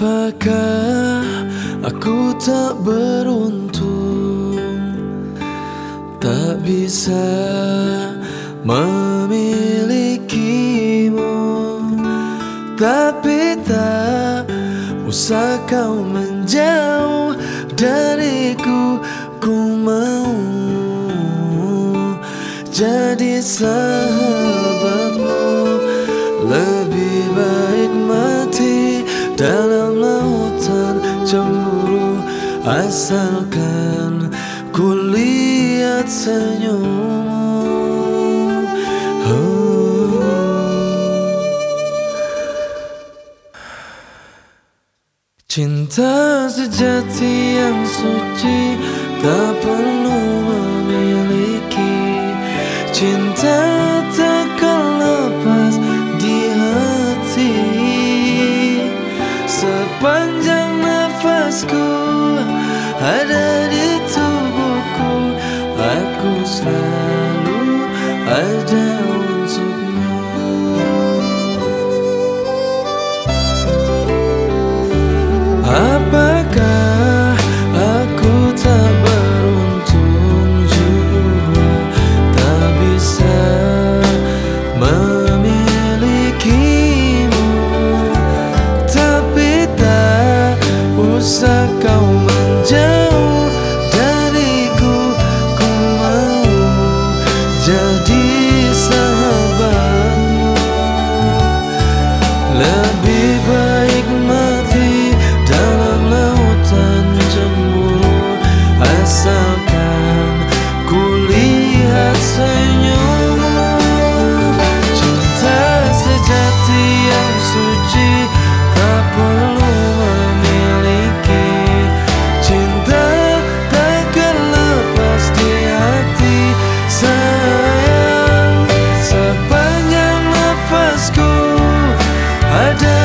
Apakah aku tak beruntung, tak bisa memilikimu? Tapi tak usah kau menjauh dariku, ku mau jadi sahabatmu. Lebih baik mati dalam lautan cemburu, asalkan ku lihat senyummu. Cinta sejati yang suci tak perlu memiliki. Cinta takkan lepas di hati. Sepanjang nafasku ada di tubuhku, aku selalu ada untukmu. Apakah aku tak beruntung juga, tak bisa memilikimu? Tapi tak usah kau menjauh dariku, ku mau jadi sahabatmu. Lebih baik mati dalam lautan cemburu, asalkan ku lihat senyummu. Cinta sejati yang suci tak perlu memiliki. Cinta takkan lepas di hati, sayang. Sepanjang nafasku ada